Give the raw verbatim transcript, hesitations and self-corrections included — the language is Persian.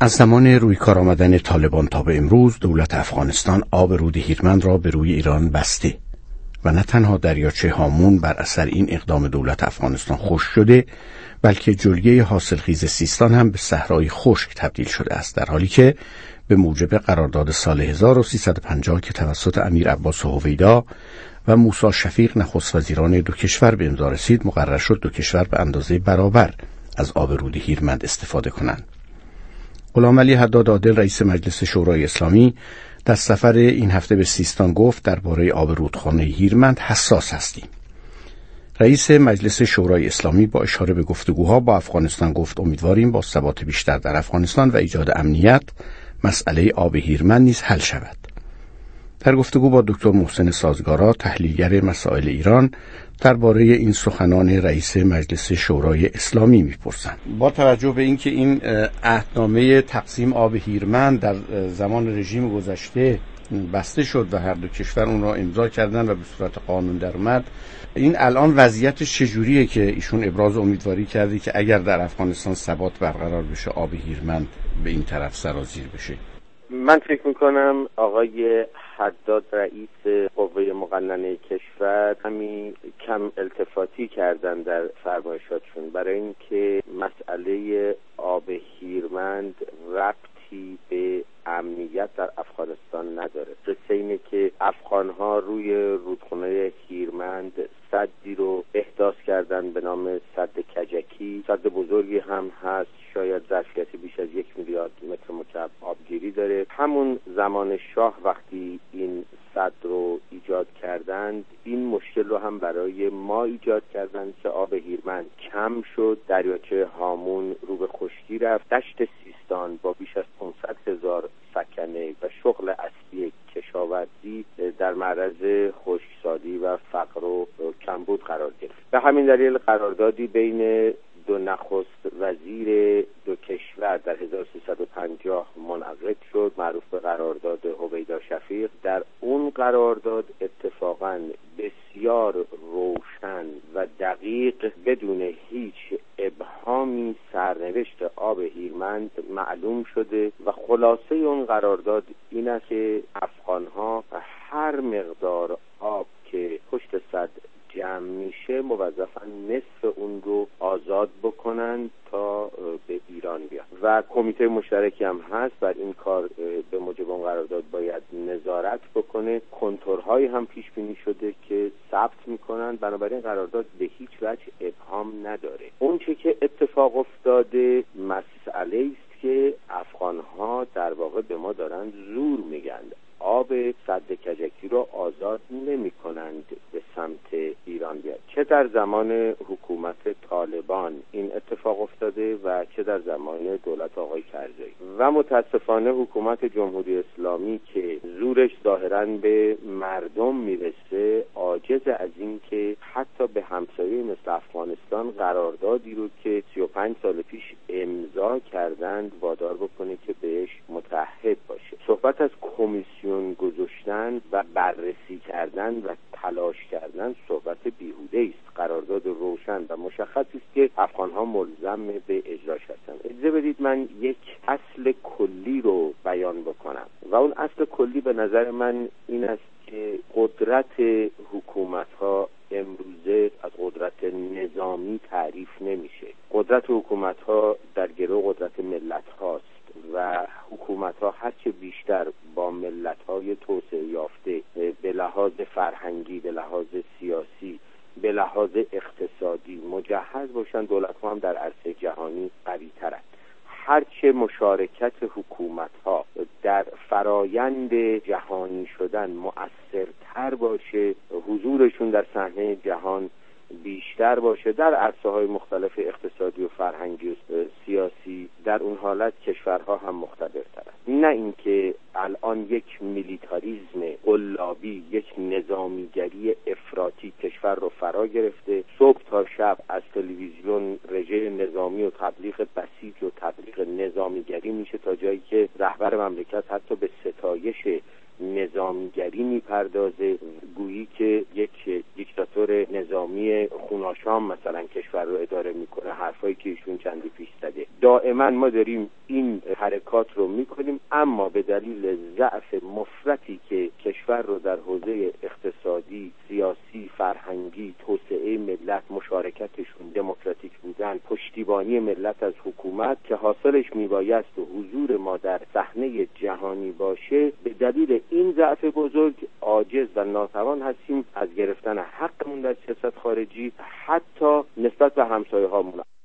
از زمان روی کار آمدن طالبان تا به امروز دولت افغانستان آب رود هیرمند را به روی ایران بسته و نه تنها دریاچه هامون بر اثر این اقدام دولت افغانستان خشک شده، بلکه جلگه حاصلخیز سیستان هم به صحرای خشک تبدیل شده است، در حالی که به موجب قرارداد سال هزار و سیصد و پنجاه که توسط امیر عباس هویدا و موسی شفیق نخست وزیران دو کشور به امضا رسید، مقرر شد دو کشور به اندازه برابر از آب رود هیرمند استفاده کنند. غلام علی حداد عادل رئیس مجلس شورای اسلامی در سفر این هفته به سیستان گفت درباره آب رودخانه هیرمند حساس هستیم. رئیس مجلس شورای اسلامی با اشاره به گفتگوها با افغانستان گفت امیدواریم با ثبات بیشتر در افغانستان و ایجاد امنیت مسئله آب هیرمند نیز حل شود. در گفتگو با دکتر محسن سازگارا تحلیلگر مسائل ایران درباره این سخنان رئیس مجلس شورای اسلامی میپرسم. با توجه به اینکه این عهدنامه تقسیم آب هیرمند در زمان رژیم گذشته بسته شد و هر دو کشور اون را امضا کردن و به صورت قانون در اومد، این الان وضعیتش چجوریه که ایشون ابراز امیدواری کرده که اگر در افغانستان ثبات برقرار بشه آب هیرمند به این طرف سرازیر بشه؟ من فکر میکنم آقای حداد رئیس قوه مقننه کشور همین کم التفاتی کردن در فرمایشاتشون، برای اینکه مسئله آب هیرمند ربطی به امنیت در افغانستان نداره. قصه اینه که افغانها روی رودخانه هیرمند سدی رو احداث کردن به نام سد کجکی. سد بزرگی هم هست، شاید ظرفیت بیش از یک میلیارد متر مکعب آبگیری داره. همون زمان شاه وقتی این سد رو ایجاد کردند، این مشکل رو هم برای ما ایجاد کردند که آب هیرمند کم شد، دریاچه هامون رو به خشکی رفت، دشت سیستان با بیش از پانصد هزار سکنه و شغل اصلی کشاورزی در معرض خشکسالی و فقر و کمبود قرار گرفت. به همین دلیل قراردادی بین دو نخست وزیر دو کشور در هزار و سیصد و پنجاه منعقد شد، معروف به قرارداد هویدا شفیق. در اون قرارداد اتفاقاً بسیار روشن و دقیق بدون هیچ ابهامی سرنوشت آب هیرمند معلوم شده و خلاصه اون قرارداد این است که افغانها هر مقدار آب که پشت سد جمع میشه موظفن نصف اون رو آزاد بکنن تا به ایران بیاد و کمیته مشترکی هم هست بر این کار به موجب اون قرارداد باید نظارت بکنه. کنتورهایی هم پیش بینی شده که ثبت میکنن، بنابراین قرارداد به هیچ وجه ابهام نداره. اون چه که اتفاق افتاده مسئله است که افغانها در واقع به ما دارن زور میگن، آب سد کجکی رو آزاد نمی کنند به سمت ایران بیاد. چه در زمان حکومت طالبان این اتفاق افتاده و چه در زمان دولت آقای کرزی و متاسفانه حکومت جمهوری اسلامی که زورش ظاهراً به مردم میرسه عاجز از این که حتی به همسایه مثل افغانستان قراردادی رو که سی و پنج سال پیش امضا کردند وادار بکنه که بهش متعهد باشه. صحبت از کمیسیون گذاشتن و بررسی کردن و تلاش کردن صحبت بیهوده است. قرارداد روشن و مشخصی است که افغانها ملزم به اجراش هستند. اجازه بدید من یک اصل کلی رو بیان بکنم و اون اصل کلی به نظر من این است که قدرت حکومت‌ها امروزه از قدرت نظامی تعریف نمیشه. قدرت حکومت‌ها در گرو قدرت ملت‌هاست و حکومت‌ها هرچه بیشتر با ملت‌های توسعه یافته به لحاظ فرهنگی، به لحاظ سیاسی، به لحاظ اقتصادی مجهز باشن، دولت‌ها هم در عرصه جهانی قوی‌ترند. هرچه مشارکت حکومت‌ها در فرایند جهانی شدن مؤثرتر باشه، حضورشون در صحنه جهان بیشتر باشه در عرصه‌های مختلف اقتصادی و فرهنگی و سیاسی، در اون حالت کشورها هم مقتدرترند. نه اینکه الان یک میلیتاریسم قلابی، یک نظامیگری افراطی کشور رو فرا گرفته، صبح تا شب از تلویزیون رژه نظامی و تبلیغ بسیج و تبلیغ نظامیگری میشه تا جایی که رهبر مملکت حتی به ستایش نظامیگری میپردازه، گویی که یک دیکتاتور نظامی خوناشام مثلا کشور رو اداره میکنه، حرفایی که ایشون چندی پیش زده. دائما ما داریم این حرکات رو میکنیم، اما به دلیل ضعف مفرطی که کشور رو در حوزه اقتصادی، سیاسی، فرهنگی، توسعه ملت، مشارکتشون، دموکراتیک بودن، پشتیبانی ملت از حکومت که حاصلش میبایست و حضور ما در صحنه جهانی باشه، به دلیل این ضعف بزرگ عاجز و ناتوان هستیم از گرفتن حقمون در سیاست خارجی، حتی نسبت به همسایه‌هامون.